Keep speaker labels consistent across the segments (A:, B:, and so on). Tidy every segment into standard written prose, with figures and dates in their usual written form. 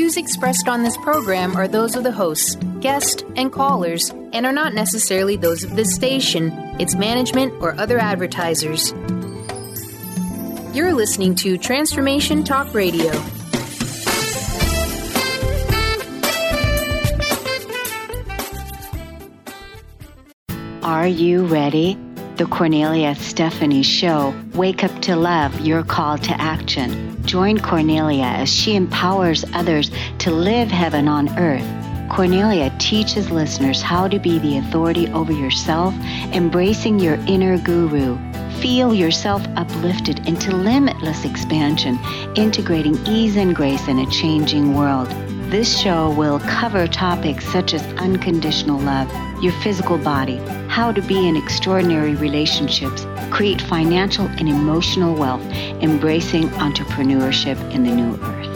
A: views expressed on this program are those of the hosts, guests, and callers, and are not necessarily those of this station, its management, or other advertisers. You're listening to Transformation Talk Radio.
B: Are you ready? The Cornelia Stephanie Show, Wake Up to Love, your call to action. Join Cornelia as she empowers others to live heaven on earth. Cornelia teaches listeners how to be the authority over yourself, embracing your inner guru. Feel yourself uplifted into limitless expansion, integrating ease and grace in a changing world. This show will cover topics such as unconditional love, your physical body, how to be in extraordinary relationships, create financial and emotional wealth, embracing entrepreneurship in the new earth.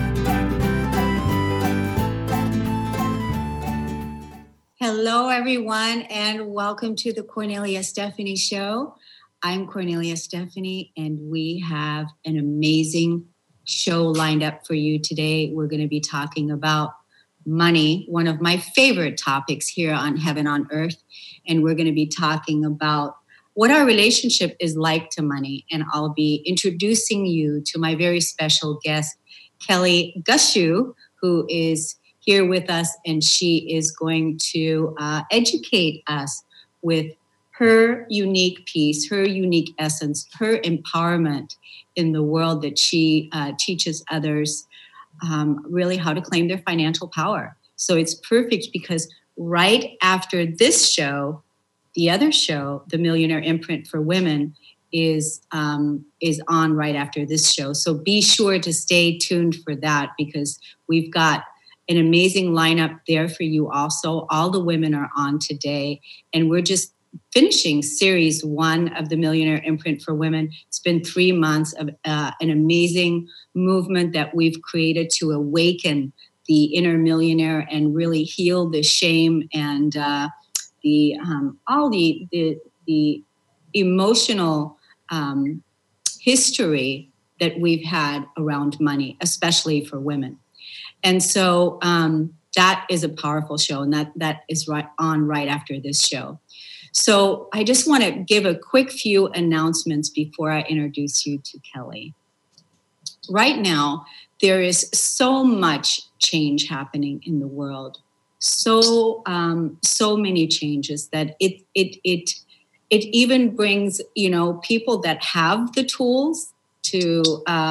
C: Hello, everyone, and welcome to the Cornelia Stephanie Show. I'm Cornelia Stephanie, and we have an amazing show lined up for you today. We're going to be talking about money, one of my favorite topics here on Heaven on Earth. And we're going to be talking about what our relationship is like to money. And I'll be introducing you to my very special guest, Kelly Gushew, who is here with us. And she is going to educate us with her unique piece, her unique essence, her empowerment in the world that she teaches others really how to claim their financial power. So it's perfect because right after this show, the other show, The Millionaire Imprint for Women, is on right after this show. So be sure to stay tuned for that because we've got an amazing lineup there for you also. All the women are on today, and we're just finishing series 1 of the Millionaire Imprint for Women. It's been 3 months of an amazing movement that we've created to awaken the inner millionaire and really heal the shame and all the emotional history that we've had around money, especially for women. And so that is a powerful show, and that is right after this show. So I just want to give a quick few announcements before I introduce you to Kelly. Right now, there is so much change happening in the world, so many changes that it even brings people that have the tools to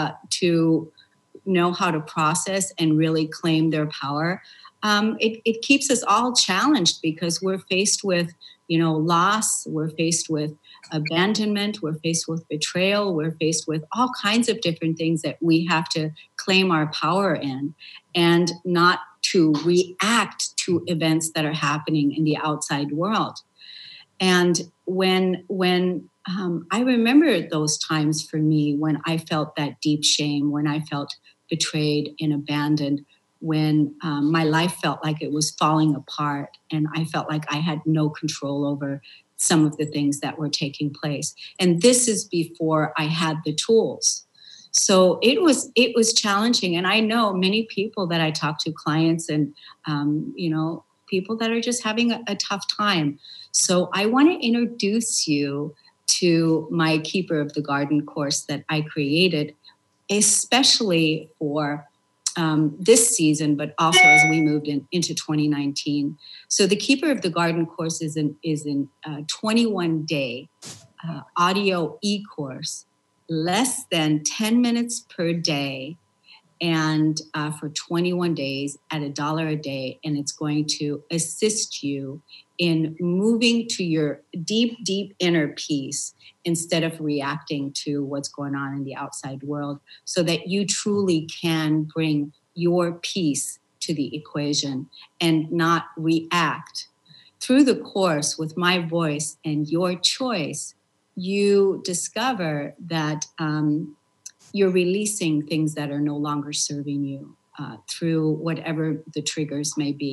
C: know how to process and really claim their power. It keeps us all challenged because we're faced with loss, we're faced with abandonment, we're faced with betrayal, we're faced with all kinds of different things that we have to claim our power in and not to react to events that are happening in the outside world. And when I remember those times for me when I felt that deep shame, when I felt betrayed and abandoned, when my life felt like it was falling apart and I felt like I had no control over some of the things that were taking place. And this is before I had the tools. So it was challenging. And I know many people that I talk to, clients and, people that are just having a tough time. So I want to introduce you to my Keeper of the Garden course that I created, especially for this season, but also as we moved into 2019. So the Keeper of the Garden course is in 21-day audio e-course, less than 10 minutes per day, and for 21 days at $1 a day. And it's going to assist you in moving to your deep, deep inner peace instead of reacting to what's going on in the outside world, so that you truly can bring your peace to the equation and not react. Through the course, with my voice and your choice, you discover that you're releasing things that are no longer serving you through whatever the triggers may be.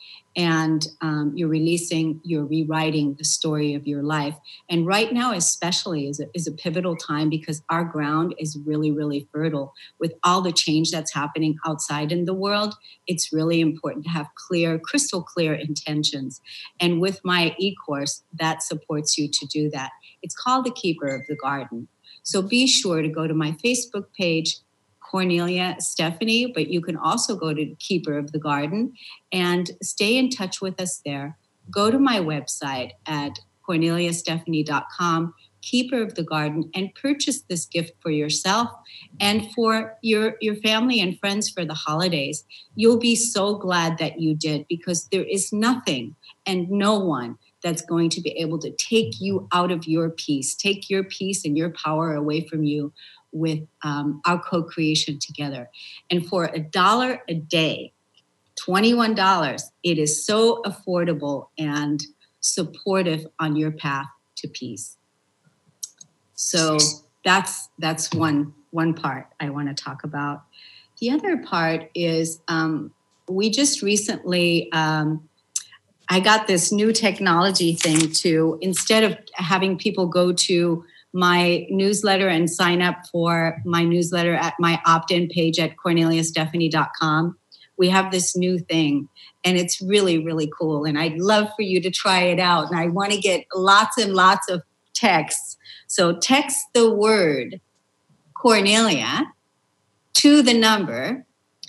C: And you're rewriting the story of your life. And right now, especially, is a pivotal time because our ground is really, really fertile. With all the change that's happening outside in the world, it's really important to have crystal clear intentions. And with my e-course, that supports you to do that. It's called The Keeper of the Garden. So be sure to go to my Facebook page, Cornelia Stephanie, but you can also go to Keeper of the Garden and stay in touch with us there. Go to my website at corneliastephanie.com, Keeper of the Garden, and purchase this gift for yourself and for your family and friends for the holidays. You'll be so glad that you did, because there is nothing and no one that's going to be able to take you out of your peace, take your peace and your power away from you with our co-creation together. And for $1 a day, $21, it is so affordable and supportive on your path to peace. So that's one part I want to talk about. The other part is we just recently, I got this new technology thing to, instead of having people go to my newsletter and sign up for my newsletter at my opt-in page at corneliastephanie.com, we have this new thing, and it's really, really cool. And I'd love for you to try it out. And I want to get lots and lots of texts. So text the word Cornelia to the number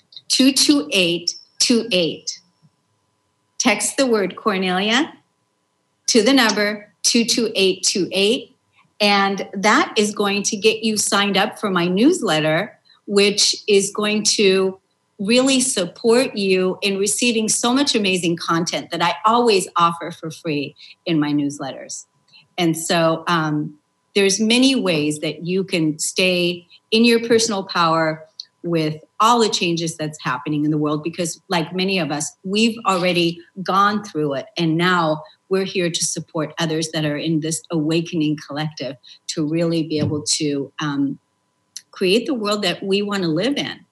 C: 22828. Text the word Cornelia to the number 22828. And that is going to get you signed up for my newsletter, which is going to really support you in receiving so much amazing content that I always offer for free in my newsletters. And so there's many ways that you can stay in your personal power with all the changes that's happening in the world, because like many of us, we've already gone through it. And now we're here to support others that are in this awakening collective to really be able to create the world that we want to live in,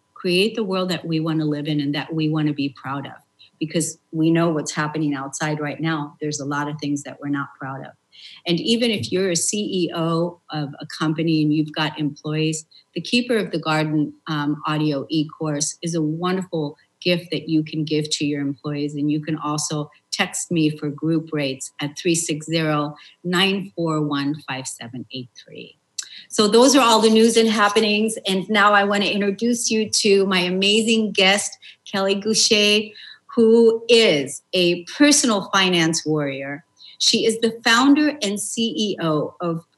C: and that we want to be proud of, because we know what's happening outside right now. There's a lot of things that we're not proud of. And even if you're a CEO of a company and you've got employees, the Keeper of the Garden audio e-course is a wonderful gift that you can give to your employees. And you can also text me for group rates at 360-941-5783. So those are all the news and happenings. And now I want to introduce you to my amazing guest, Kelly Goucher, who is a personal finance warrior. She is the founder and CEO of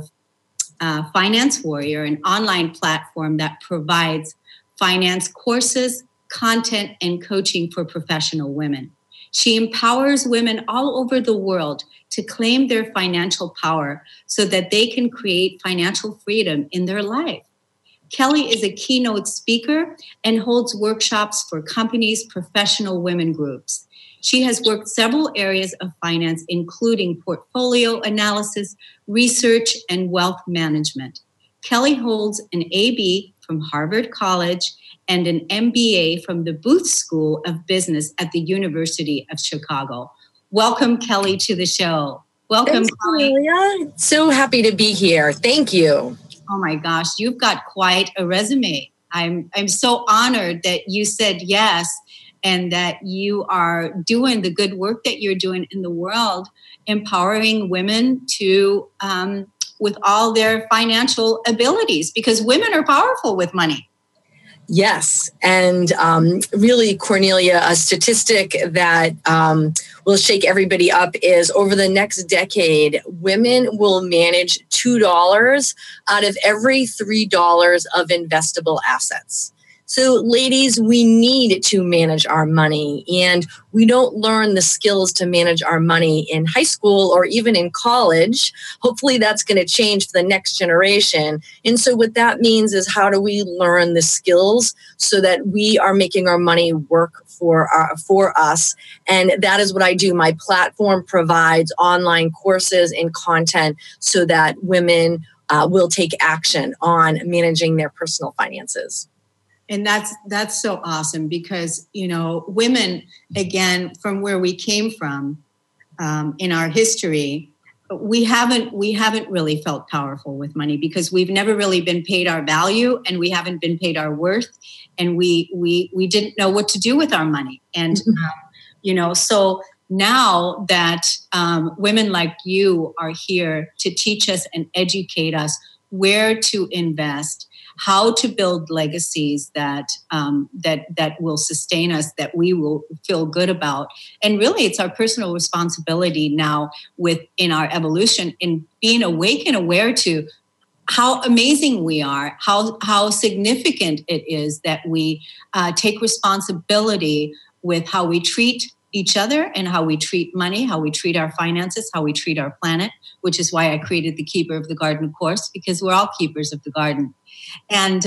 C: Finance Warrior, an online platform that provides finance courses, content, and coaching for professional women. She empowers women all over the world to claim their financial power so that they can create financial freedom in their life. Kelly is a keynote speaker and holds workshops for companies, professional women groups. She has worked several areas of finance, including portfolio analysis, research, and wealth management. Kelly holds an AB from Harvard College and an MBA from the Booth School of Business at the University of Chicago. Welcome, Kelly, to the show. Welcome,
D: thanks, Cornelia. So happy to be here. Thank you.
C: Oh my gosh, you've got quite a resume. I'm so honored that you said yes, and that you are doing the good work that you're doing in the world, empowering women to with all their financial abilities, because women are powerful with money.
D: Yes. And really, Cornelia, a statistic that will shake everybody up is over the next decade, women will manage $2 out of every $3 of investable assets. So ladies, we need to manage our money, and we don't learn the skills to manage our money in high school or even in college. Hopefully that's going to change for the next generation. And so what that means is, how do we learn the skills so that we are making our money work for us? And that is what I do. My platform provides online courses and content so that women will take action on managing their personal finances.
C: And that's so awesome because, women, again, from where we came from in our history, we haven't really felt powerful with money because we've never really been paid our value and we haven't been paid our worth, and we didn't know what to do with our money. And so now that women like you are here to teach us and educate us where to invest, how to build legacies that will sustain us, that we will feel good about. And really, it's our personal responsibility now in our evolution in being awake and aware to how amazing we are, how significant it is that we take responsibility with how we treat each other and how we treat money, how we treat our finances, how we treat our planet, which is why I created the Keeper of the Garden course, because we're all keepers of the garden. And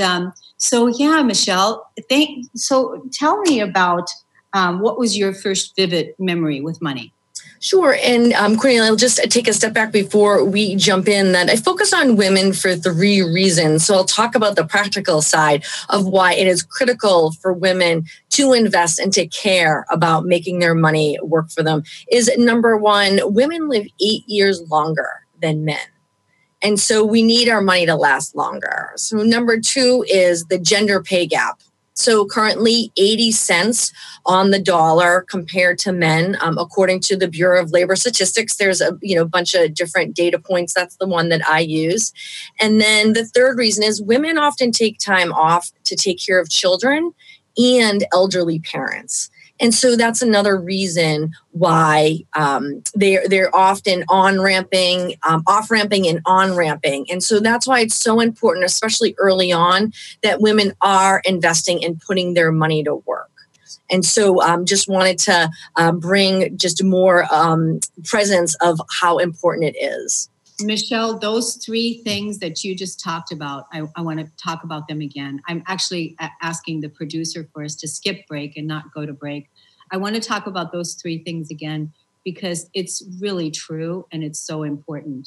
C: Michelle, so tell me about what was your first vivid memory with money?
D: Sure. And Cornelia, I'll just take a step back before we jump in that I focus on women for 3 reasons. So I'll talk about the practical side of why it is critical for women to invest and to care about making their money work for them. Is number 1, women live 8 years longer than men. And so we need our money to last longer. So number 2 is the gender pay gap. So currently 80 cents on the dollar compared to men, according to the Bureau of Labor Statistics. There's a bunch of different data points. That's the one that I use. And then the 3rd reason is women often take time off to take care of children and elderly parents. And so that's another reason why they're often off-ramping and on-ramping. And so that's why it's so important, especially early on, that women are investing and putting their money to work. And so just wanted to bring just more presence of how important it is.
C: Michelle, those 3 things that you just talked about, I want to talk about them again. I'm actually asking the producer for us to skip break and not go to break. I want to talk about those 3 things again because it's really true and it's so important.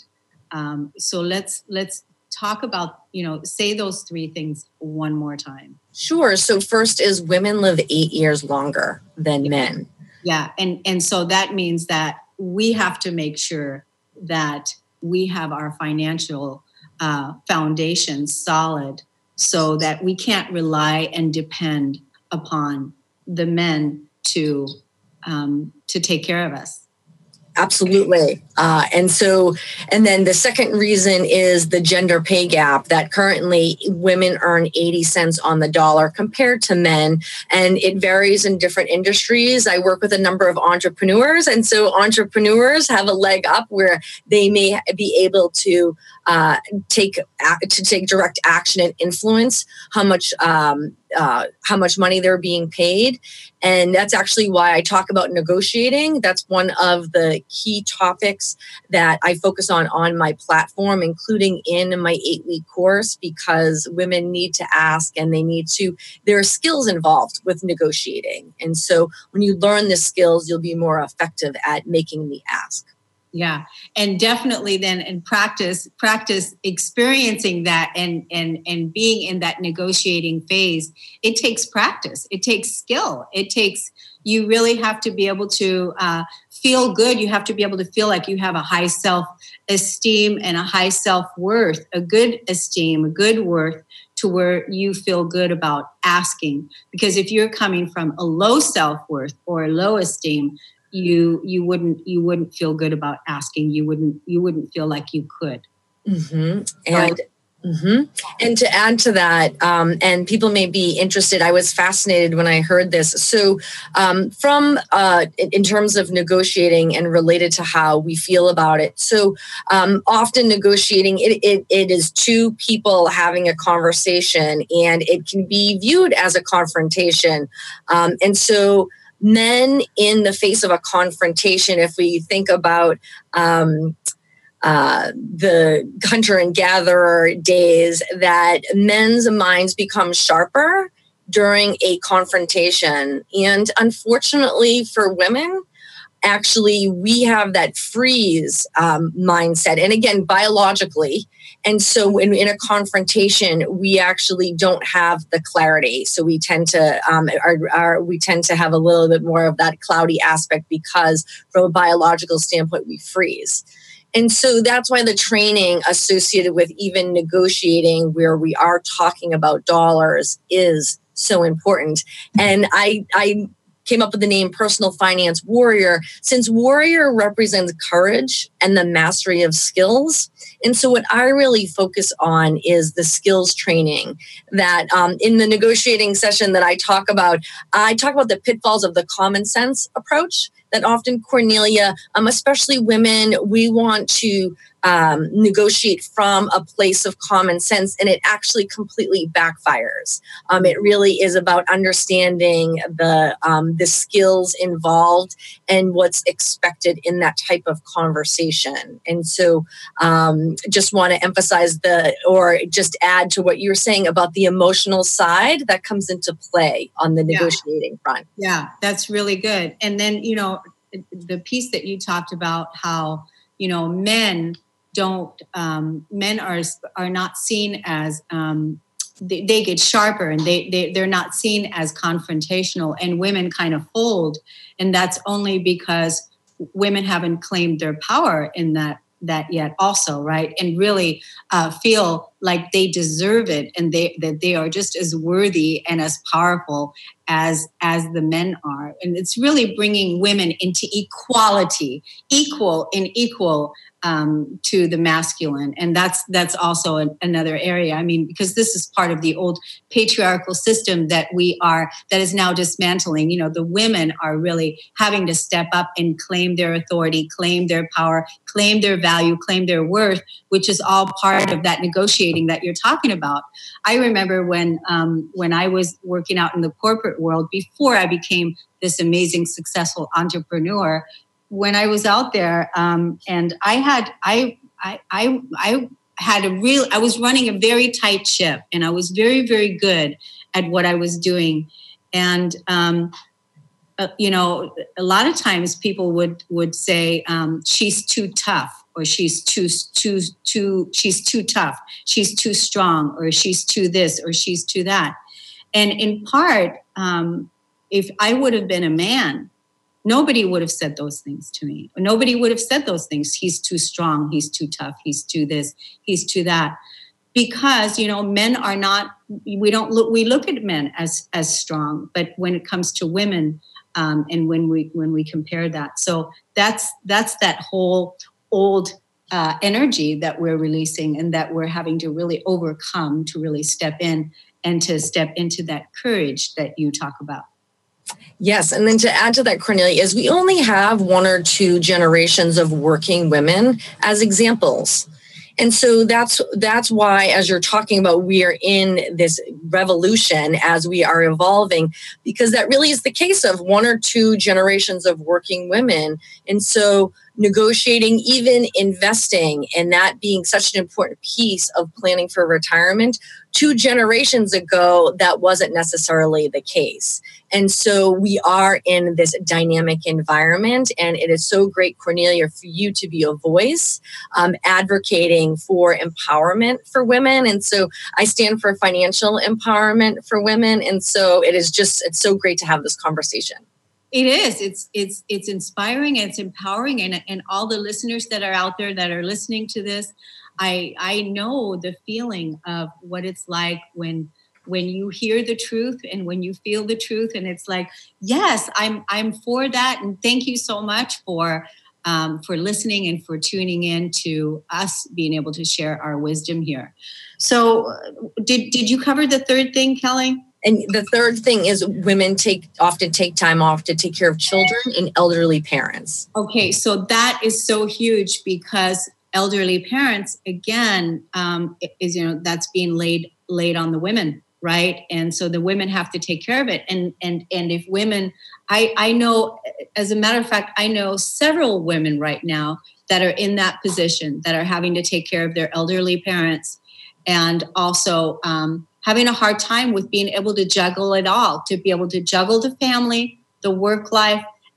C: So let's talk about, say those 3 things one more time.
D: Sure. So first is women live 8 years longer than men.
C: Yeah. And so that means that we have to make sure that we have our financial foundation solid so that we can't rely and depend upon the men to take care of us.
D: Absolutely. And then the second reason is the gender pay gap, that currently women earn 80 cents on the dollar compared to men. And it varies in different industries. I work with a number of entrepreneurs. And so entrepreneurs have a leg up where they may be able to take direct action and influence how much money they're being paid. And that's actually why I talk about negotiating. That's one of the key topics that I focus on my platform, including in my 8-week course, because women need to ask and there are skills involved with negotiating. And so when you learn the skills, you'll be more effective at making the ask.
C: Yeah. And definitely then in practice experiencing that and being in that negotiating phase, it takes practice. It takes skill. You really have to be able to feel good. You have to be able to feel like you have a high self-esteem and a high self-worth, a good esteem, a good worth to where you feel good about asking. Because if you're coming from a low self-worth or a low esteem, you wouldn't feel good about asking. You wouldn't feel like you could.
D: Mm-hmm. And to add to that, and people may be interested, I was fascinated when I heard this. So in terms of negotiating and related to how we feel about it. So often negotiating, it is 2 people having a conversation, and it can be viewed as a confrontation. And so men in the face of a confrontation, if we think about the hunter and gatherer days, that men's minds become sharper during a confrontation. And unfortunately for women, actually we have that freeze mindset. And again, biologically. And so in a confrontation, we actually don't have the clarity. So we tend to we tend to have a little bit more of that cloudy aspect because from a biological standpoint, we freeze. And so that's why the training associated with even negotiating where we are talking about dollars is so important. And I came up with the name Personal Finance Warrior, since warrior represents courage and the mastery of skills. And so what I really focus on is the skills training that in the negotiating session that I talk about the pitfalls of the common sense approach that often, Cornelia, especially women, we want to negotiate from a place of common sense, and it actually completely backfires. It really is about understanding the skills involved and what's expected in that type of conversation. And so just want to emphasize or just add to what you were saying about the emotional side that comes into play on the negotiating front.
C: Yeah, that's really good. And then, the piece that you talked about, how, men are not seen as, they get sharper, and they're not seen as confrontational, and women kind of fold. And that's only because women haven't claimed their power in that yet also, right? And really feel like they deserve it, and that they are just as worthy and as powerful as the men are. And it's really bringing women into equality, equal to the masculine. And that's also another area. I mean, because this is part of the old patriarchal system that is now dismantling. The women are really having to step up and claim their authority, claim their power, claim their value, claim their worth, which is all part of that negotiating that you're talking about. I remember when I was working out in the corporate world before I became this amazing, successful entrepreneur. When I was out there, and I was running a very tight ship, and I was very, very good at what I was doing. And, a lot of times people would say, she's too tough, or she's she's too tough, she's too strong, or she's too this, or she's too that. And in part, if I would have been a man, nobody would have said those things to me. Nobody would have said those things. He's too strong. He's too tough. He's too this. He's too that. Because, men are not, we look at men as strong, but when it comes to women, and when we compare that. So that's that whole old energy that we're releasing, and that we're having to really overcome to really step in and to step into that courage that you talk about.
D: Yes. And then to add to that, Cornelia, is we only have one or two generations of working women as examples. And so that's why, as you're talking about, we are in this revolution as we are evolving, because that really is the case of one or two generations of working women. And so negotiating, even investing, and that being such an important piece of planning for retirement, 2 generations ago, that wasn't necessarily the case. And so we are in this dynamic environment, and it is so great, Cornelia, for you to be a voice advocating for empowerment for women. And so I stand for financial empowerment for women. And so it's so great to have this conversation.
C: It is. It's inspiring, and it's empowering, and all the listeners that are out there that are listening to this, I know the feeling of what it's like when you hear the truth and when you feel the truth, and it's like, yes, I'm for that, and thank you so much for listening and for tuning in to us being able to share our wisdom here. So, did you cover the third thing, Kelly?
D: And the third thing is women often take time off to take care of children and elderly parents.
C: Okay, so that is so huge, because elderly parents, again, that's being laid on the women, right? And so the women have to take care of it. And if women, I know, as a matter of fact, I know several women right now that are in that position, that are having to take care of their elderly parents, and also having a hard time with being able to juggle it all, to be able to juggle the family, the work life,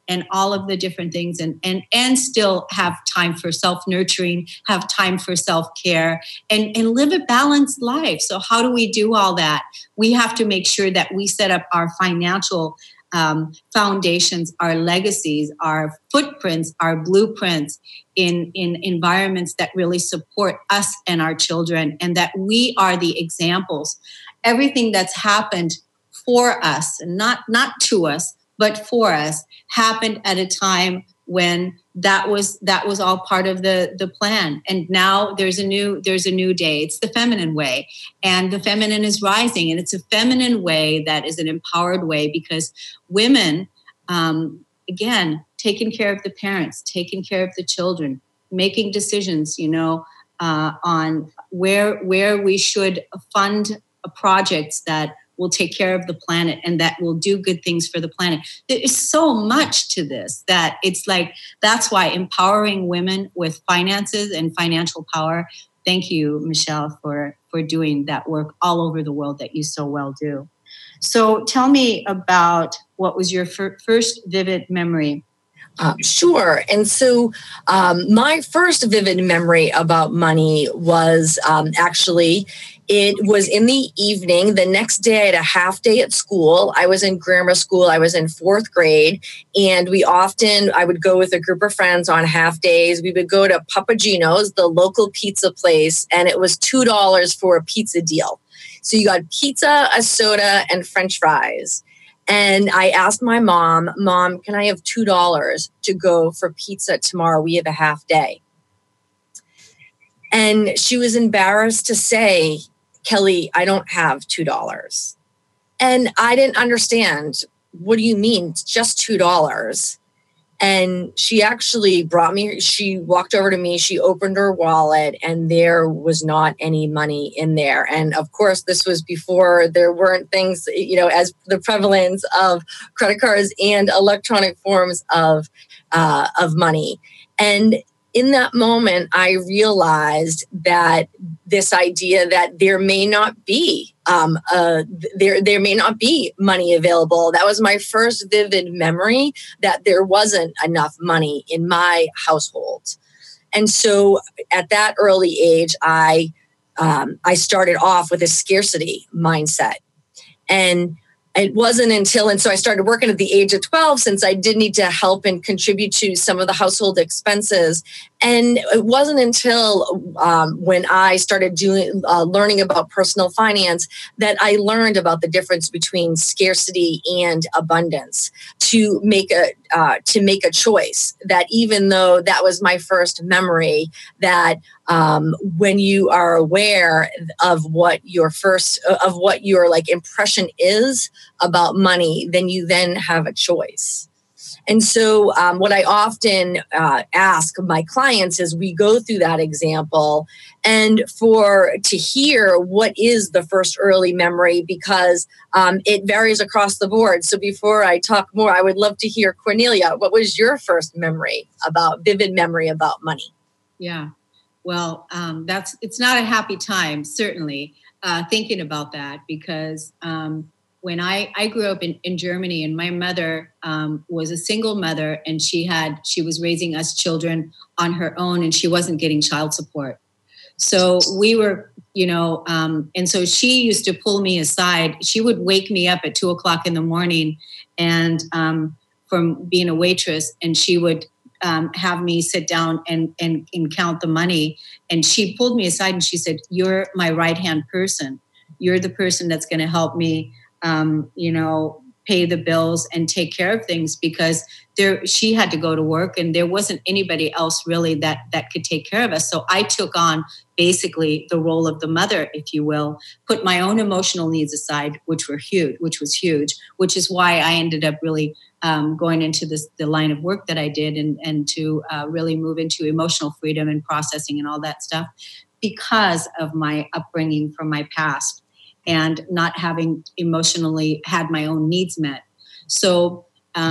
C: and all of the different things, and still have time for self-nurturing, have time for self-care, and live a balanced life. So how do we do all that? We have to make sure that we set up our financial foundations, our legacies, our footprints, our blueprints in environments that really support us and our children, and that we are the examples. Everything that's happened for us, and not to us, but for us, happened at a time when that was all part of the plan. And now there's a new day. It's the feminine way, and the feminine is rising, and it's a feminine way that is an empowered way, because women, again, taking care of the parents, taking care of the children, making decisions, on where we should fund projects that will take care of the planet and that will do good things for the planet. There is so much to this that it's like, that's why empowering women with finances and financial power. Thank you, Michelle, for doing that work all over the world that you so well do. So tell me about what was your first vivid memory.
D: Sure. And so my first vivid memory about money was actually, it was in the evening. The next day I had a half day at school. I was in grammar school. I was in 4th grade. And I would go with a group of friends on half days. We would go to Papagino's, the local pizza place, and it was $2 for a pizza deal. So you got pizza, a soda, and French fries. And I asked my mom, can I have $2 to go for pizza tomorrow? We have a half day. And she was embarrassed to say, Kelly, I don't have $2. And I didn't understand. What do you mean? It's just $2. And she actually she walked over to me, she opened her wallet, and there was not any money in there. And of course, this was before there weren't things, as the prevalence of credit cards and electronic forms of money. And in that moment, I realized that this idea that there may not be there may not be money available. That was my first vivid memory, that there wasn't enough money in my household. And so at that early age, I started off with a scarcity mindset. And it wasn't until, and so I started working at the age of 12, since I did need to help and contribute to some of the household expenses. And it wasn't until when I started learning about personal finance that I learned about the difference between scarcity and abundance, to make a choice. That even though that was my first memory, that when you are aware of what your impression is about money, then you then have a choice. And so what I often ask my clients is, we go through that example and to hear what is the first early memory, because it varies across the board. So before I talk more, I would love to hear, Cornelia, what was your first vivid memory about money?
C: Yeah, well, it's not a happy time, certainly, thinking about that, because when I grew up in Germany, and my mother was a single mother, and she was raising us children on her own, and she wasn't getting child support. So we were, and so she used to pull me aside. She would wake me up at 2:00 in the morning, and from being a waitress, and she would have me sit down and count the money. And she pulled me aside and she said, "You're my right-hand person. You're the person that's going to help me pay the bills and take care of things," because she had to go to work and there wasn't anybody else really that could take care of us. So I took on basically the role of the mother, if you will, put my own emotional needs aside, which was huge, which is why I ended up really going into the line of work that I did, and to really move into emotional freedom and processing and all that stuff, because of my upbringing from my past and not having emotionally had my own needs met. So,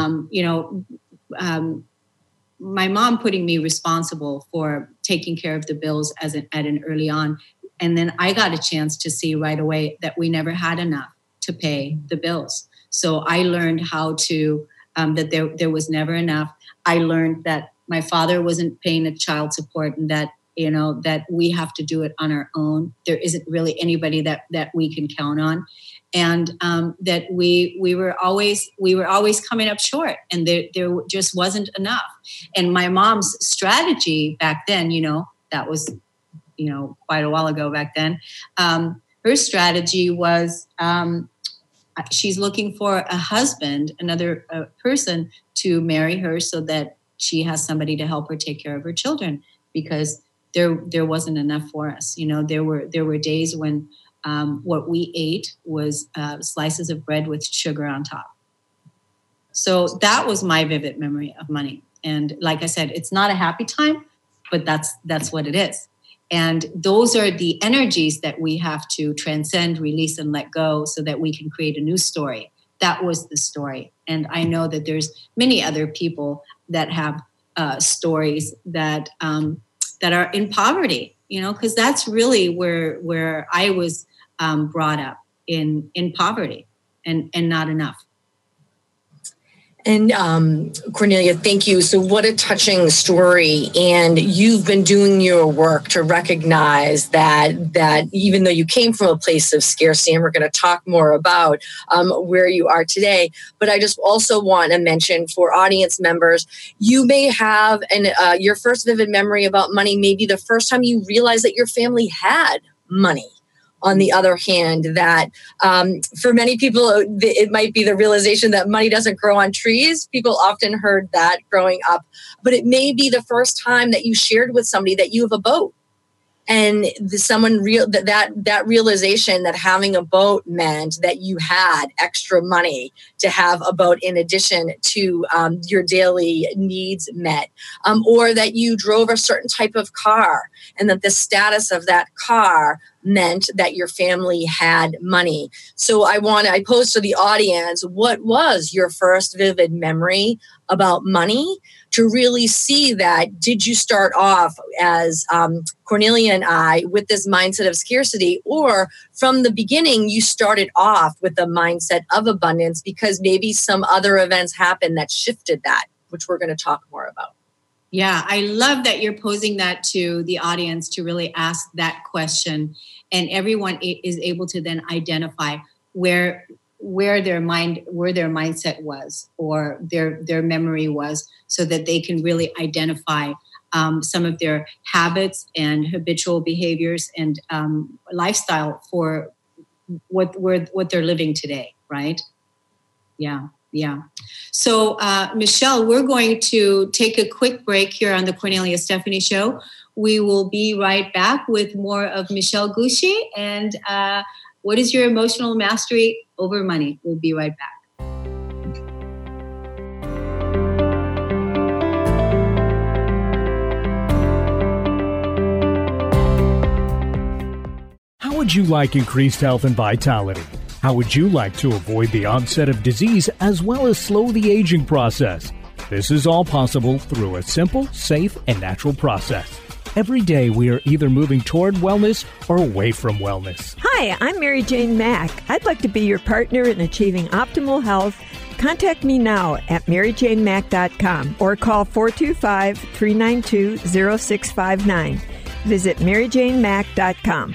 C: my mom putting me responsible for taking care of the bills at an early on. And then I got a chance to see right away that we never had enough to pay the bills. So I learned how to that there was never enough. I learned that my father wasn't paying a child support, and that, that we have to do it on our own. There isn't really anybody that we can count on. And that we were always coming up short, and there just wasn't enough. And my mom's strategy back then, that was, quite a while ago back then, her strategy was she's looking for a husband, another person to marry her, so that she has somebody to help her take care of her children, because there wasn't enough for us. There were days when what we ate was slices of bread with sugar on top. So that was my vivid memory of money. And like I said, it's not a happy time, but that's what it is. And those are the energies that we have to transcend, release, and let go, so that we can create a new story. That was the story. And I know that there's many other people that have stories that are in poverty, because that's really where I was brought up, in poverty and not enough.
D: And Cornelia, thank you. So what a touching story. And you've been doing your work to recognize that even though you came from a place of scarcity, and we're going to talk more about where you are today, but I just also want to mention for audience members, you may have your first vivid memory about money, maybe the first time you realized that your family had money. On the other hand, that for many people, it might be the realization that money doesn't grow on trees. People often heard that growing up, but it may be the first time that you shared with somebody that you have a boat. And that realization that having a boat meant that you had extra money to have a boat in addition to your daily needs met, or that you drove a certain type of car, and that the status of that car meant that your family had money. So I pose to the audience, what was your first vivid memory about money? To really see that, did you start off as Cornelia and I with this mindset of scarcity, or from the beginning you started off with the mindset of abundance because maybe some other events happened that shifted that, which we're going to talk more about.
C: Yeah, I love that you're posing that to the audience to really ask that question, and everyone is able to then identify where their mindset was, or their memory was, so that they can really identify some of their habits and habitual behaviors and lifestyle for what they're living today, right? Yeah. So, Michelle, we're going to take a quick break here on the Cornelia Stephanie Show. We will be right back with more of Michelle Goucher and what is your emotional mastery over money. We'll be right back.
E: How would you like increased health and vitality? How would you like to avoid the onset of disease as well as slow the aging process? This is all possible through a simple, safe, and natural process. Every day we are either moving toward wellness or away from wellness.
F: Hi, I'm Mary Jane Mack. I'd like to be your partner in achieving optimal health. Contact me now at maryjanemack.com or call 425-392-0659. Visit maryjanemack.com.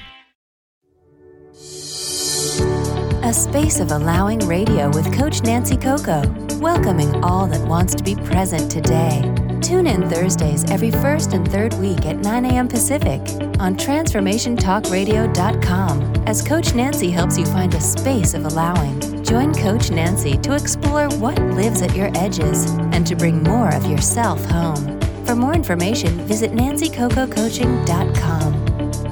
G: A space of allowing radio with Coach Nancy Coco, welcoming all that wants to be present today. Tune in Thursdays every first and third week at 9 a.m. Pacific on TransformationTalkRadio.com as Coach Nancy helps you find a space of allowing. Join Coach Nancy to explore what lives at your edges and to bring more of yourself home. For more information, visit NancyCocoCoaching.com.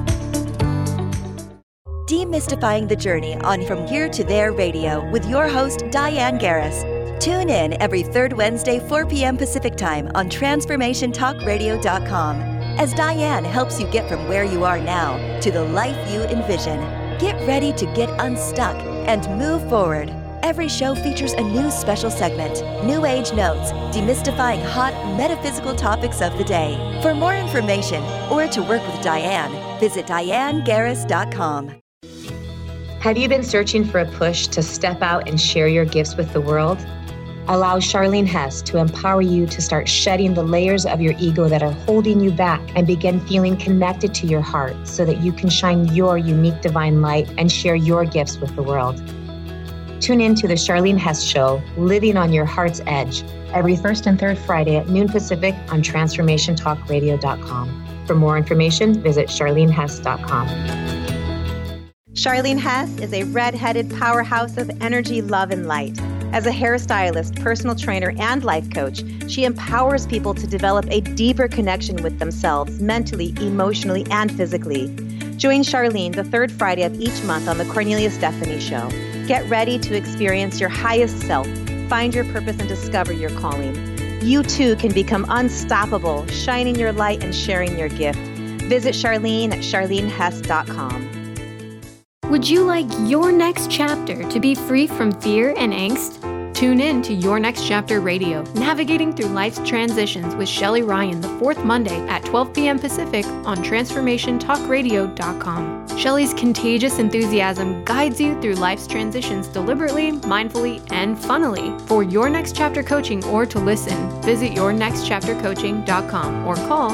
H: Demystifying the Journey on From Here to There Radio with your host, Diane Garris. Tune in every third Wednesday, 4 p.m. Pacific Time on TransformationTalkRadio.com as Diane helps you get from where you are now to the life you envision. Get ready to get unstuck and move forward. Every show features a new special segment, New Age Notes, demystifying hot metaphysical topics of the day. For more information or to work with Diane, visit DianeGarris.com.
I: Have you been searching for a push to step out and share your gifts with the world? Allow Charlene Hess to empower you to start shedding the layers of your ego that are holding you back and begin feeling connected to your heart so that you can shine your unique divine light and share your gifts with the world. Tune in to The Charlene Hess Show, Living on Your Heart's Edge, every first and third Friday at noon Pacific on TransformationTalkRadio.com. For more information, visit CharleneHess.com.
J: Charlene Hess is a red-headed powerhouse of energy, love, and light. As a hairstylist, personal trainer, and life coach, she empowers people to develop a deeper connection with themselves mentally, emotionally, and physically. Join Charlene the third Friday of each month on The Cornelia Stephanie Show. Get ready to experience your highest self, find your purpose, and discover your calling. You too can become unstoppable, shining your light and sharing your gift. Visit Charlene at CharleneHess.com.
K: Would you like your next chapter to be free from fear and angst? Tune in to Your Next Chapter Radio, navigating through life's transitions with Shelley Ryan the fourth Monday at 12 p.m. Pacific on TransformationTalkRadio.com. Shelley's contagious enthusiasm guides you through life's transitions deliberately, mindfully, and funnily. For Your Next Chapter coaching or to listen, visit YourNextChapterCoaching.com or call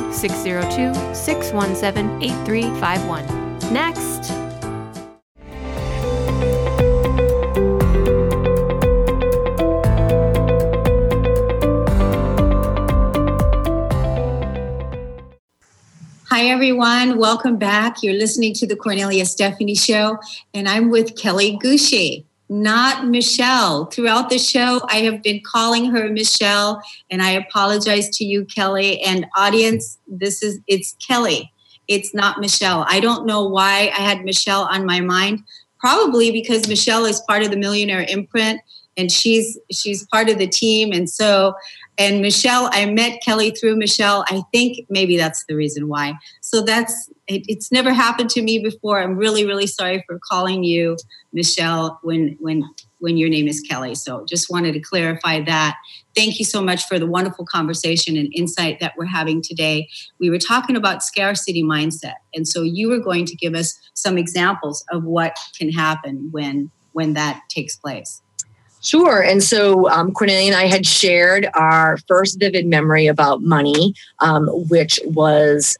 K: 602-617-8351. Next.
C: Hi, everyone. Welcome back. You're listening to the Cornelia Stephanie Show, and I'm with Kelly Gushee, not Michelle. Throughout the show, I have been calling her Michelle, and I apologize to you, Kelly, and audience. It's Kelly. It's not Michelle. I don't know why I had Michelle on my mind. Probably because Michelle is part of the Millionaire Imprint, and she's part of the team, and Michelle, I met Kelly through Michelle. I think maybe that's the reason why. So it's never happened to me before. I'm really, really sorry for calling you Michelle when your name is Kelly. So just wanted to clarify that. Thank you so much for the wonderful conversation and insight that we're having today. We were talking about scarcity mindset. And so you were going to give us some examples of what can happen when that takes place.
D: Sure. And so Cornelia and I had shared our first vivid memory about money, which was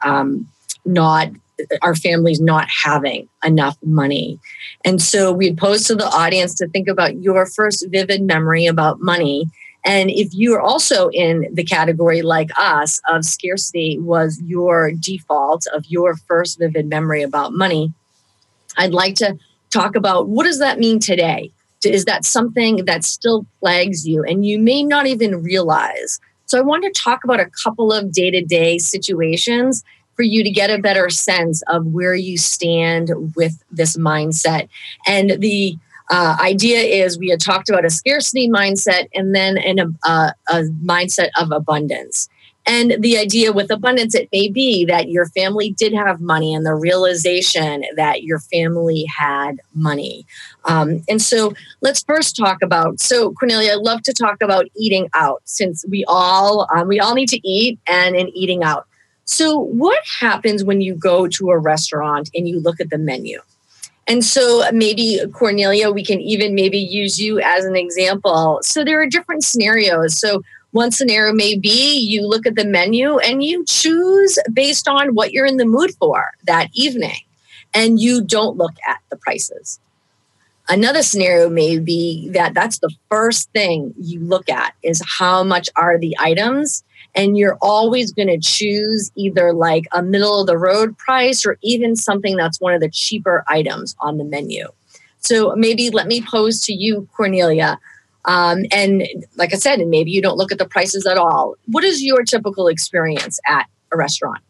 D: not our family's not having enough money. And so we had posed to the audience to think about your first vivid memory about money. And if you are also in the category like us of scarcity was your default of your first vivid memory about money, I'd like to talk about what does that mean today? Is that something that still plagues you and you may not even realize? So I want to talk about a couple of day-to-day situations for you to get a better sense of where you stand with this mindset. And the idea is we had talked about a scarcity mindset and then a mindset of abundance. And the idea with abundance, it may be that your family did have money and the realization that your family had money. And so let's first talk about, so Cornelia, I'd love to talk about eating out since we all need to eat and in eating out. So what happens when you go to a restaurant and you look at the menu? And so maybe, Cornelia, we can even maybe use you as an example. So there are different scenarios. So one scenario may be you look at the menu and you choose based on what you're in the mood for that evening, and you don't look at the prices. Another scenario may be that that's the first thing you look at is how much are the items, and you're always going to choose either like a middle of the road price or even something that's one of the cheaper items on the menu. So maybe let me pose to you, Cornelia, and like I said, and maybe you don't look at the prices at all. What is your typical experience at a restaurant?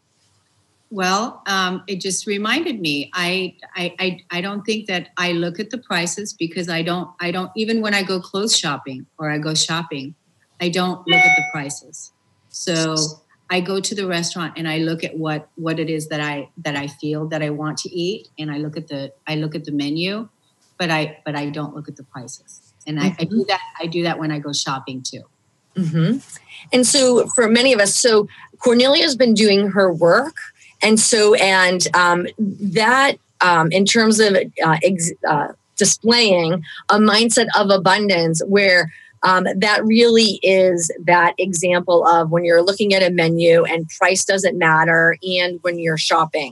C: Well, it just reminded me. I don't think that I look at the prices because I don't even when I go clothes shopping or I go shopping, I don't look at the prices. So I go to the restaurant and I look at what it is that I feel that I want to eat, and I look at the menu, but I don't look at the prices. And I do that when I go shopping too.
D: Mm-hmm. And so for many of us, so Cornelia has been doing her work. And so, that in terms of displaying a mindset of abundance where That really is that example of when you're looking at a menu and price doesn't matter, and when you're shopping.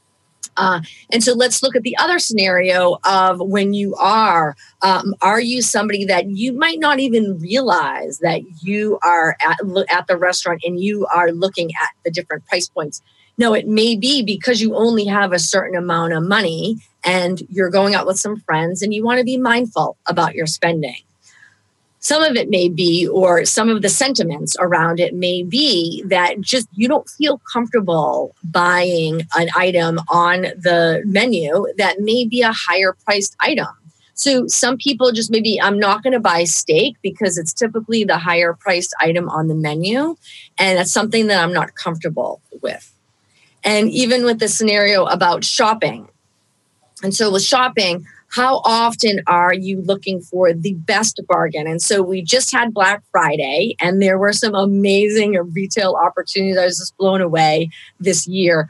D: And so let's look at the other scenario of when you are you somebody that you might not even realize that you are at the restaurant and you are looking at the different price points? No, it may be because you only have a certain amount of money and you're going out with some friends and you want to be mindful about your spending. Some of it may be, or some of the sentiments around it may be that just you don't feel comfortable buying an item on the menu that may be a higher priced item. So some people just maybe, I'm not going to buy steak because it's typically the higher priced item on the menu. And that's something that I'm not comfortable with. And even with the scenario about shopping. And so with shopping, how often are you looking for the best bargain? And so we just had Black Friday, and there were some amazing retail opportunities. I was just blown away this year,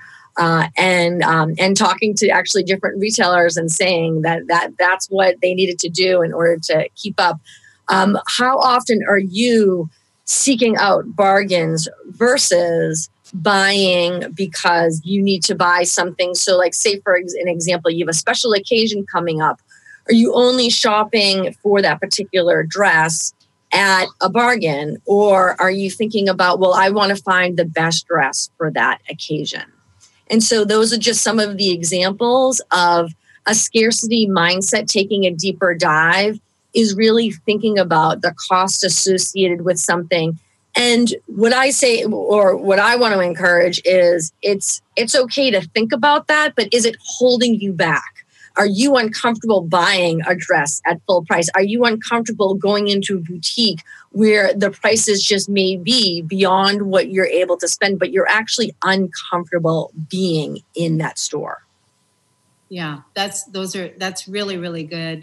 D: and talking to actually different retailers and saying that's what they needed to do in order to keep up. How often are you seeking out bargains versus buying because you need to buy something? So like, say for an example, you have a special occasion coming up. Are you only shopping for that particular dress at a bargain? Or are you thinking about, well, I want to find the best dress for that occasion? And so those are just some of the examples of a scarcity mindset. Taking a deeper dive is really thinking about the cost associated with something. And what I say, or what I want to encourage, is it's okay to think about that, but is it holding you back? Are you uncomfortable buying a dress at full price? Are you uncomfortable going into a boutique where the prices just may be beyond what you're able to spend, but you're actually uncomfortable being in that store?
C: Yeah, that's really, really good.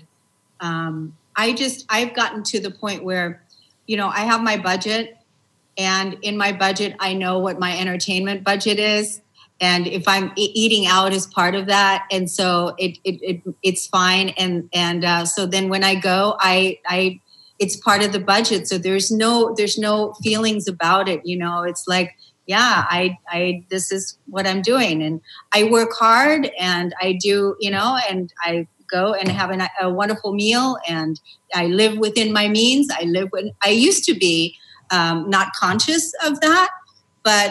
C: I've gotten to the point where, I have my budget. And in my budget, I know what my entertainment budget is. And if I'm eating out as part of that. And so it's fine. And so then when I go, it's part of the budget. So there's no feelings about it. It's like, yeah, this is what I'm doing. And I work hard and I do, and I go and have a wonderful meal, and I live within my means. I used to be not conscious of that, but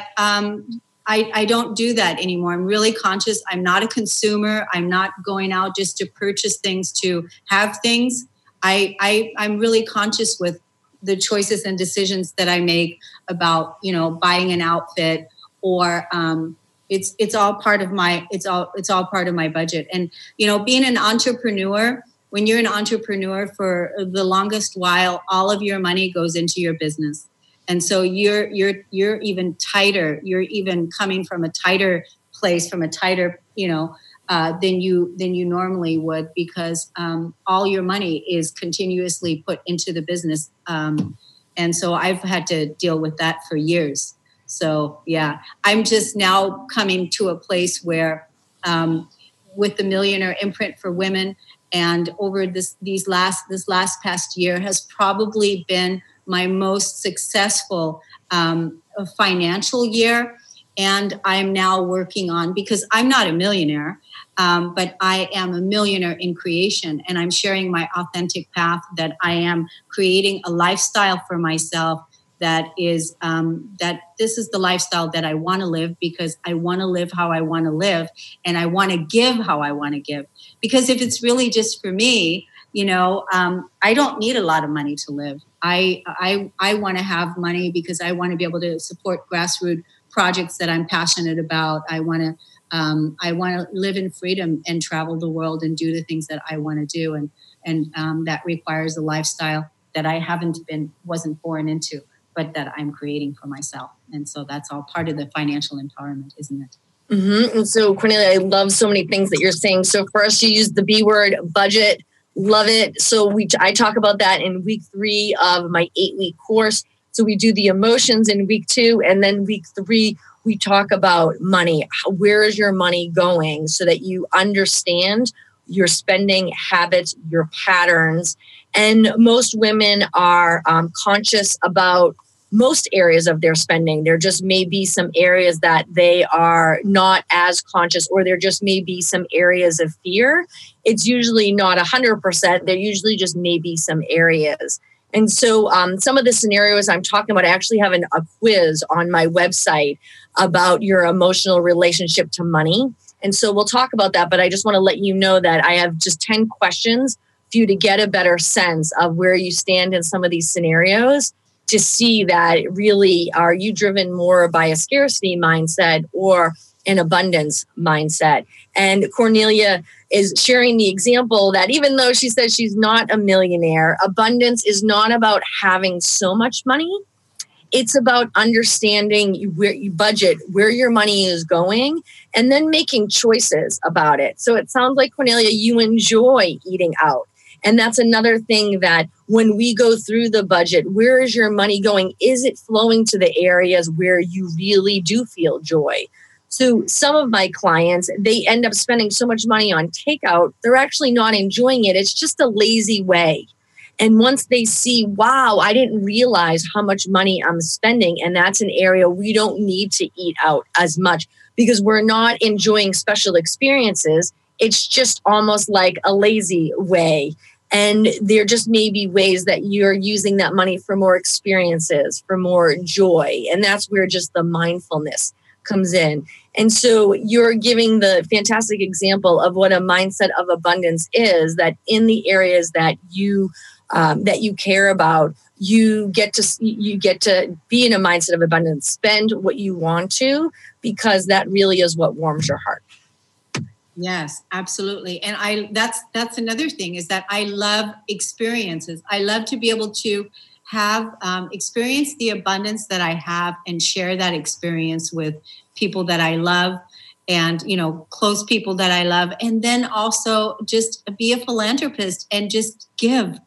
C: I don't do that anymore. I'm really conscious. I'm not a consumer. I'm not going out just to purchase things to have things. I'm really conscious with the choices and decisions that I make about, buying an outfit, or it's all part of my part of my budget. And being an entrepreneur. When you're an entrepreneur, for the longest while, all of your money goes into your business. And so you're even tighter. You're even coming from a tighter place, from a tighter, than you normally would, because all your money is continuously put into the business. And so I've had to deal with that for years. So yeah, I'm just now coming to a place where with the Millionaire Imprint for Women, and over this last past year has probably been my most successful financial year. And I'm now working on, because I'm not a millionaire, but I am a millionaire in creation. And I'm sharing my authentic path, that I am creating a lifestyle for myself that is, that this is the lifestyle that I want to live, because I want to live how I want to live, and I want to give how I want to give. Because if it's really just for me, I don't need a lot of money to live. I want to have money because I want to be able to support grassroots projects that I'm passionate about. I want to live in freedom and travel the world and do the things that I want to do, and that requires a lifestyle that I wasn't born into, but that I'm creating for myself. And so that's all part of the financial empowerment, isn't it?
D: Mm-hmm. And so, Cornelia, I love so many things that you're saying. So for us, you use the B word, budget. Love it. So I talk about that in week 3 of my 8-week course. So we do the emotions in week 2, and then week 3, we talk about money. Where is your money going, so that you understand your spending habits, your patterns, And most women are conscious about most areas of their spending. There just may be some areas that they are not as conscious, or there just may be some areas of fear. It's usually not 100%. There usually just may be some areas. And so some of the scenarios I'm talking about, I actually have a quiz on my website about your emotional relationship to money. And so we'll talk about that, but I just want to let you know that I have just 10 questions for you to get a better sense of where you stand in some of these scenarios, to see that really, are you driven more by a scarcity mindset or an abundance mindset? And Cornelia is sharing the example that even though she says she's not a millionaire, abundance is not about having so much money. It's about understanding where you budget, where your money is going, and then making choices about it. So it sounds like, Cornelia, you enjoy eating out. And that's another thing, that when we go through the budget, where is your money going? Is it flowing to the areas where you really do feel joy? So some of my clients, they end up spending so much money on takeout, they're actually not enjoying it. It's just a lazy way. And once they see, wow, I didn't realize how much money I'm spending, and that's an area we don't need to eat out as much because we're not enjoying special experiences. It's just almost like a lazy way. And there just may be ways that you're using that money for more experiences, for more joy. And that's where just the mindfulness comes in. And so you're giving the fantastic example of what a mindset of abundance is, that in the areas that you care about, you get to be in a mindset of abundance, spend what you want to, because that really is what warms your heart.
C: Yes, absolutely. And that's another thing, is that I love experiences. I love to be able to have experience the abundance that I have and share that experience with people that I love, and, close people that I love. And then also just be a philanthropist and just give,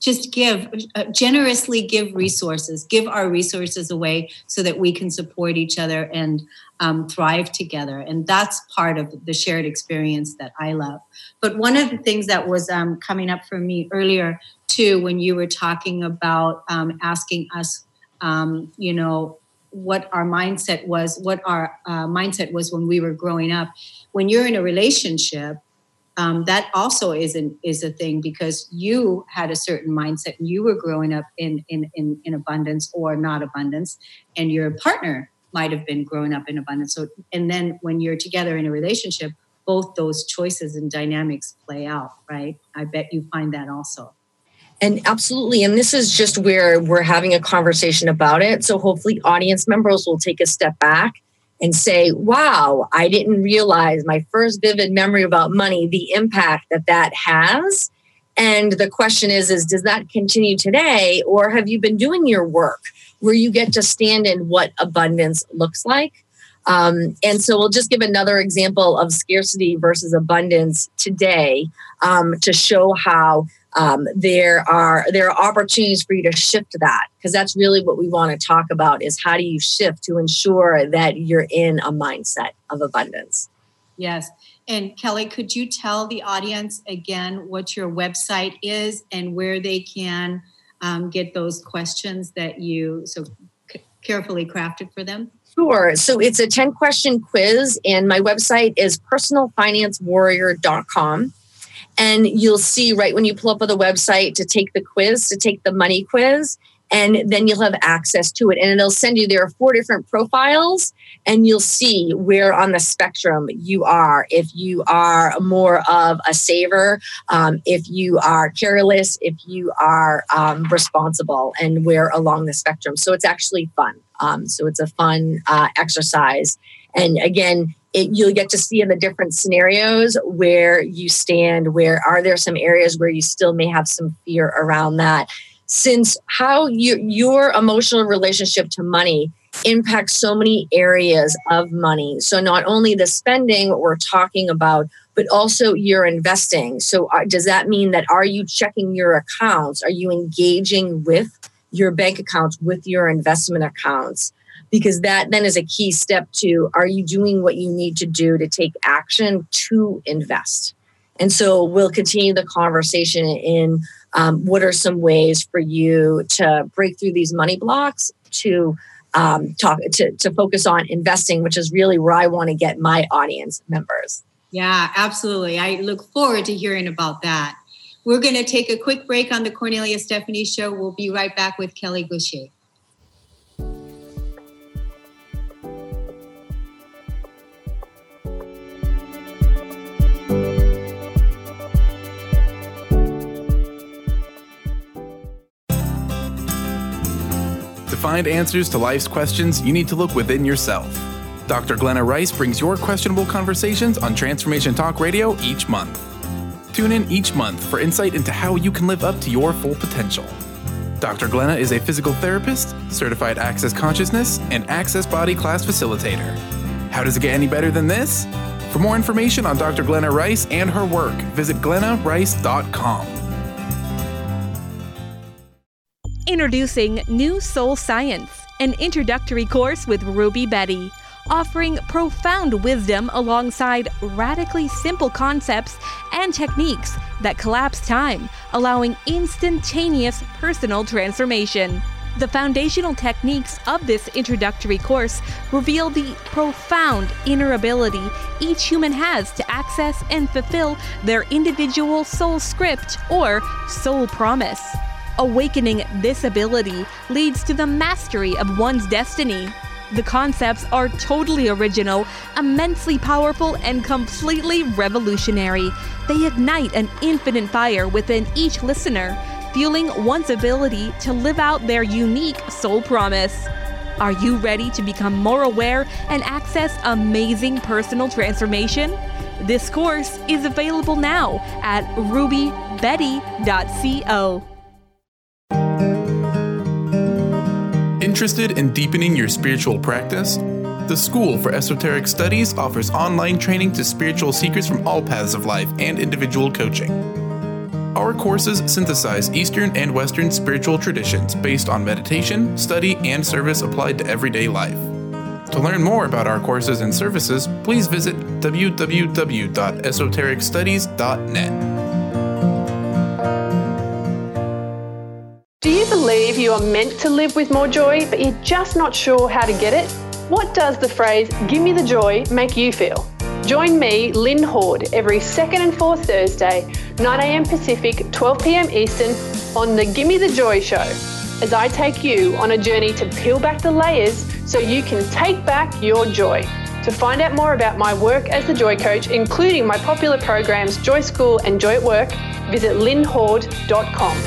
C: generously give resources, give our resources away so that we can support each other and thrive together. And that's part of the shared experience that I love. But one of the things that was coming up for me earlier too, when you were talking about asking us, what our mindset was, when we were growing up. When you're in a relationship, that also is a thing, because you had a certain mindset and you were growing up in abundance or not abundance, and your partner might have been growing up in abundance. So, and then when you're together in a relationship, both those choices and dynamics play out, right? I bet you find that also.
D: And absolutely. And this is just where we're having a conversation about it. So hopefully audience members will take a step back and say, wow, I didn't realize my first vivid memory about money, the impact that has. And the question is, does that continue today? Or have you been doing your work where you get to stand in what abundance looks like? And so we'll just give another example of scarcity versus abundance today to show how there are opportunities for you to shift that, because that's really what we want to talk about, is how do you shift to ensure that you're in a mindset of abundance.
C: Yes. And Kelly, could you tell the audience again what your website is and where they can get those questions that you so carefully crafted for them?
D: Sure. So it's a 10-question quiz, and my website is personalfinancewarrior.com. And you'll see right when you pull up on the website to take the quiz, to take the money quiz, and then you'll have access to it. And it'll send you, there are 4 different profiles, and you'll see where on the spectrum you are. If you are more of a saver, if you are careless, if you are responsible, and where along the spectrum. So it's actually fun. So it's a fun exercise. And again, you'll get to see in the different scenarios where you stand, where are there some areas where you still may have some fear around that. Since how your emotional relationship to money impacts so many areas of money. So not only the spending, what we're talking about, but also your investing. So does that mean that, are you checking your accounts? Are you engaging with your bank accounts, with your investment accounts? Because that then is a key step to, are you doing what you need to do to take action to invest? And so we'll continue the conversation in what are some ways for you to break through these money blocks to focus on investing, which is really where I want to get my audience members.
C: Yeah, absolutely. I look forward to hearing about that. We're going to take a quick break on the Cornelia Stephanie Show. We'll be right back with Kelly Goucher.
L: To find answers to life's questions, you need to look within yourself. Dr. Glenna Rice brings your questionable conversations on Transformation Talk Radio each month. Tune in each month for insight into how you can live up to your full potential. Dr. Glenna is a physical therapist, certified Access Consciousness, and Access Body Class facilitator. How does it get any better than this? For more information on Dr. Glenna Rice and her work, visit glennarice.com.
M: Introducing New Soul Science, an introductory course with Ruby Betty, offering profound wisdom alongside radically simple concepts and techniques that collapse time, allowing instantaneous personal transformation. The foundational techniques of this introductory course reveal the profound inner ability each human has to access and fulfill their individual soul script or soul promise. Awakening this ability leads to the mastery of one's destiny. The concepts are totally original, immensely powerful, and completely revolutionary. They ignite an infinite fire within each listener, fueling one's ability to live out their unique soul promise. Are you ready to become more aware and access amazing personal transformation? This course is available now at rubybetty.co.
L: Interested in deepening your spiritual practice? The School for Esoteric Studies offers online training to spiritual seekers from all paths of life and individual coaching. Our courses synthesize Eastern and Western spiritual traditions based on meditation, study, and service applied to everyday life. To learn more about our courses and services, please visit www.esotericstudies.net.
N: Do you believe you are meant to live with more joy, but you're just not sure how to get it? What does the phrase, "give me the joy," make you feel? Join me, Lynn Horde, every second and fourth Thursday, 9 a.m. Pacific, 12 p.m. Eastern, on the Gimme the Joy Show, as I take you on a journey to peel back the layers so you can take back your joy. To find out more about my work as the Joy Coach, including my popular programs Joy School and Joy at Work, visit lynnhorde.com.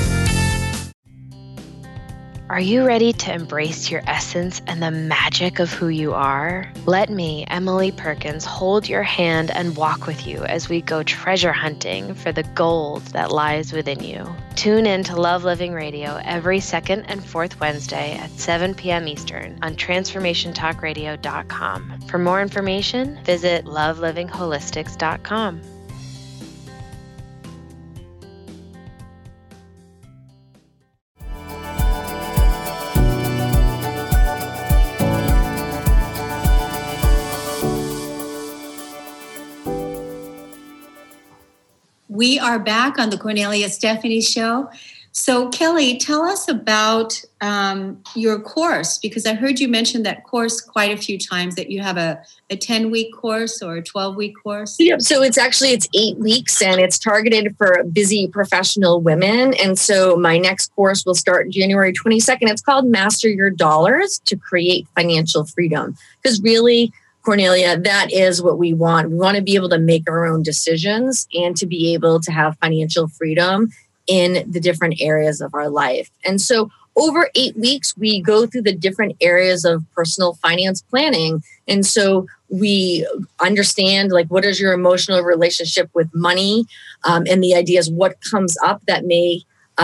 O: Are you ready to embrace your essence and the magic of who you are? Let me, Emily Perkins, hold your hand and walk with you as we go treasure hunting for the gold that lies within you. Tune in to Love Living Radio every second and fourth Wednesday at 7 p.m. Eastern on TransformationTalkRadio.com. For more information, visit LoveLivingHolistics.com.
C: We are back on the Cornelia Stephanie Show. So, Kelly, tell us about your course, because I heard you mention that course quite a few times, that you have a 10-week course or a 12-week course.
D: Yep. So it's 8 weeks, and it's targeted for busy professional women. And so my next course will start January 22nd. It's called Master Your Dollars to Create Financial Freedom. Because really, Cornelia, that is what we want. We want to be able to make our own decisions and to be able to have financial freedom in the different areas of our life. And so over 8 weeks, we go through the different areas of personal finance planning. And so we understand, like, what is your emotional relationship with money? And the idea is what comes up that may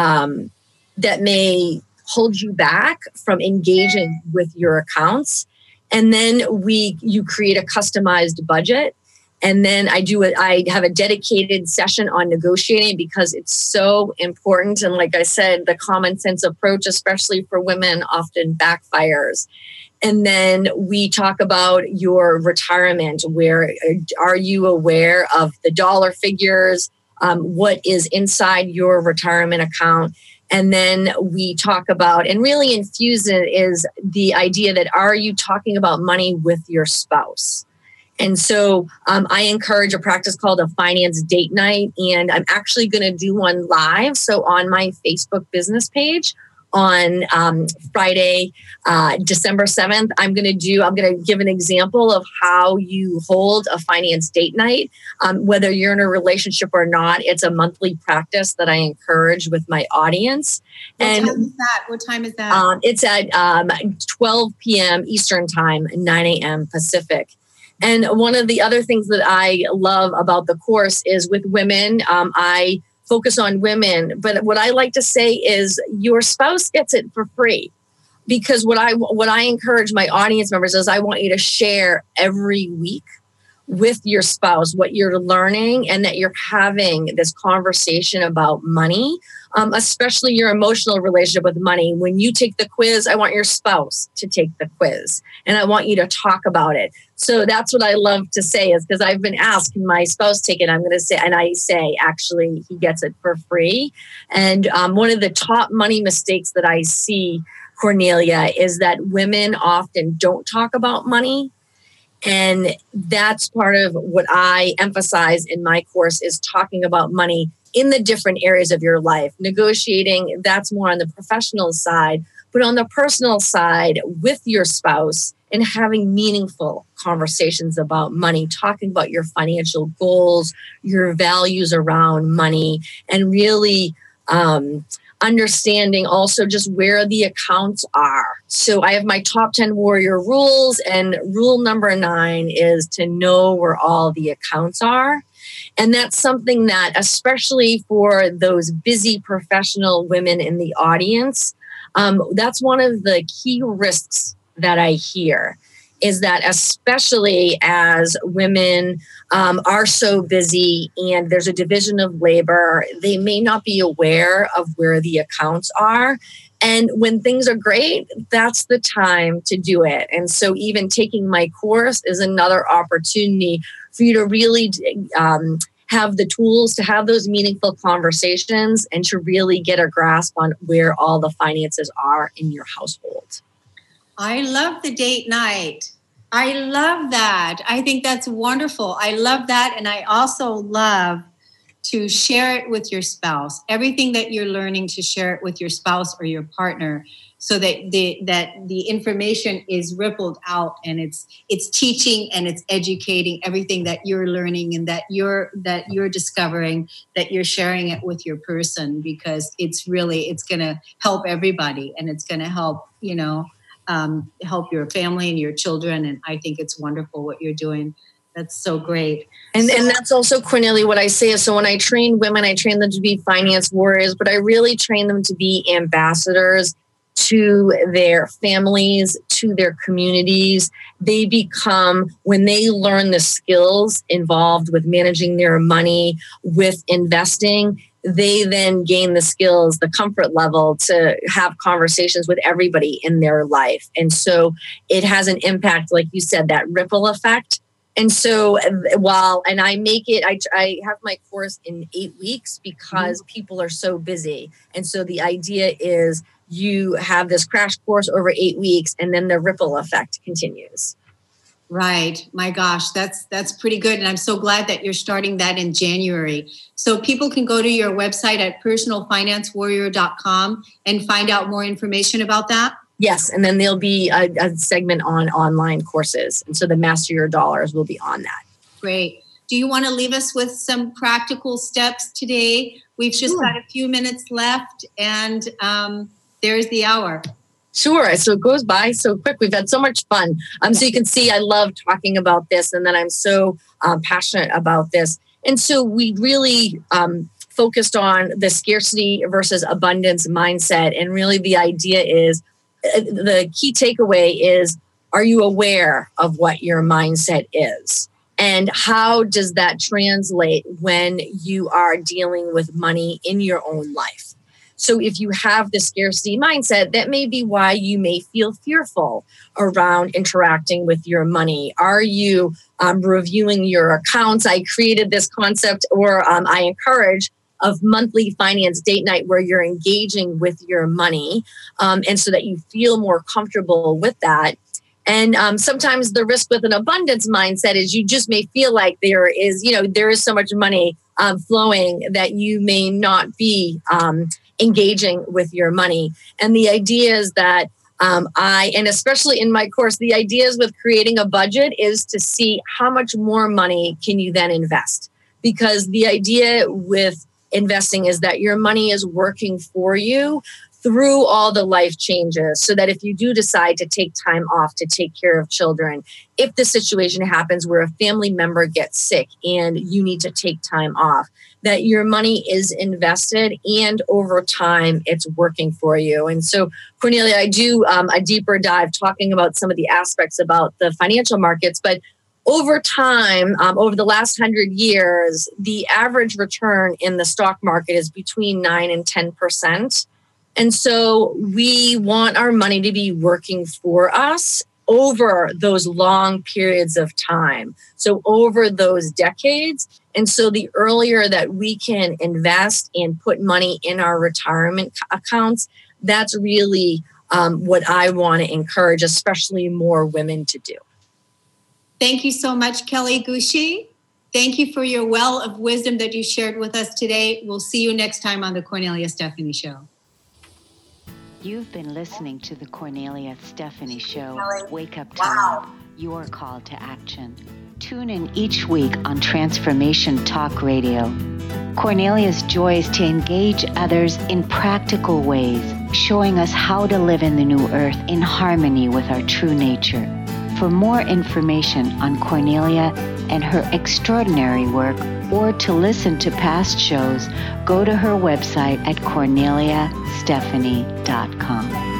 D: hold you back from engaging with your accounts. And then you create a customized budget. And then I have a dedicated session on negotiating, because it's so important. And like I said, the common sense approach, especially for women, often backfires. And then we talk about your retirement. Where are you aware of the dollar figures? what is inside your retirement account. And then we talk about, and really infuse it, is the idea that, are you talking about money with your spouse? And so I encourage a practice called a finance date night. And I'm actually going to do one live. So on my Facebook business page on Friday, December 7th, I'm going to give an example of how you hold a finance date night. Whether you're in a relationship or not, it's a monthly practice that I encourage with my audience.
C: What time is that?
D: It's at 12 p.m. Eastern time, 9 a.m. Pacific. And one of the other things that I love about the course is with women, I focus on women. But what I like to say is your spouse gets it for free. Because what I encourage my audience members is, I want you to share every week with your spouse what you're learning, and that you're having this conversation about money, especially your emotional relationship with money. When you take the quiz, I want your spouse to take the quiz, and I want you to talk about it. So that's what I love to say, is because I've been asked, can my spouse take it? I'm going to say, and I say, actually, he gets it for free. And one of the top money mistakes that I see, Cornelia, is that women often don't talk about money. And that's part of what I emphasize in my course, is talking about money in the different areas of your life. Negotiating, that's more on the professional side, but on the personal side with your spouse, and having meaningful conversations about money, talking about your financial goals, your values around money, and really understanding also just where the accounts are. So I have my top 10 warrior rules, and rule number 9 is to know where all the accounts are. And that's something that, especially for those busy professional women in the audience, that's one of the key risks that I hear, is that especially as women are so busy and there's a division of labor, they may not be aware of where the accounts are. And when things are great, that's the time to do it. And so even taking my course is another opportunity for you to really have the tools to have those meaningful conversations, and to really get a grasp on where all the finances are in your household.
C: I love the date night. I love that. I think that's wonderful. I love that. And I also love to share it with your spouse. Everything that you're learning, to share it with your spouse or your partner, so that the information is rippled out, and it's teaching and it's educating everything that you're learning and that you're discovering, that you're sharing it with your person, because it's going to help everybody, and it's going to help, help your family and your children. And I think it's wonderful what you're doing. That's so great.
D: And that's also, Cornelia, what I say is, so when I train women, I train them to be finance warriors, but I really train them to be ambassadors to their families, to their communities. They become, when they learn the skills involved with managing their money, with investing, they then gain the skills, the comfort level to have conversations with everybody in their life. And so it has an impact, like you said, that ripple effect. And so I have my course in 8 weeks because people are so busy. And so the idea is you have this crash course over 8 weeks, and then the ripple effect continues.
C: Right. My gosh, that's pretty good. And I'm so glad that you're starting that in January. So people can go to your website at personalfinancewarrior.com and find out more information about that.
D: Yes. And then there'll be a segment on online courses. And so the Master Your Dollars will be on that.
C: Great. Do you want to leave us with some practical steps today? We've just got a few minutes left, and there's the hour.
D: Sure. So it goes by so quick. We've had so much fun. So you can see I love talking about this, and then I'm so passionate about this. And so we really focused on the scarcity versus abundance mindset. And really the idea is, the key takeaway is, are you aware of what your mindset is? And how does that translate when you are dealing with money in your own life? So if you have the scarcity mindset, that may be why you may feel fearful around interacting with your money. Are you reviewing your accounts? I created this concept, or I encourage, of monthly finance date night where you're engaging with your money, and so that you feel more comfortable with that. And sometimes the risk with an abundance mindset is you just may feel like there is so much money flowing that you may not be engaging with your money. And the idea is that and especially in my course, the idea is with creating a budget is to see how much more money can you then invest. Because the idea with investing is that your money is working for you through all the life changes, so that if you do decide to take time off to take care of children, if the situation happens where a family member gets sick and you need to take time off, that your money is invested and over time it's working for you. And so, Cornelia, I do a deeper dive talking about some of the aspects about the financial markets, but over time, over the last 100 years, the average return in the stock market is between 9 and 10%. And so we want our money to be working for us over those long periods of time. So over those decades. And so the earlier that we can invest and put money in our retirement accounts, that's really what I want to encourage, especially more women to do.
C: Thank you so much, Kelly Gushi. Thank you for your well of wisdom that you shared with us today. We'll see you next time on the Cornelia Stephanie Show.
B: You've been listening to the Cornelia Stephanie Show. Wake up to love, your call to action. Tune in each week on Transformation Talk Radio. Cornelia's joy is to engage others in practical ways, showing us how to live in the new earth in harmony with our true nature. For more information on Cornelia and her extraordinary work, or to listen to past shows, go to her website at corneliastephanie.com.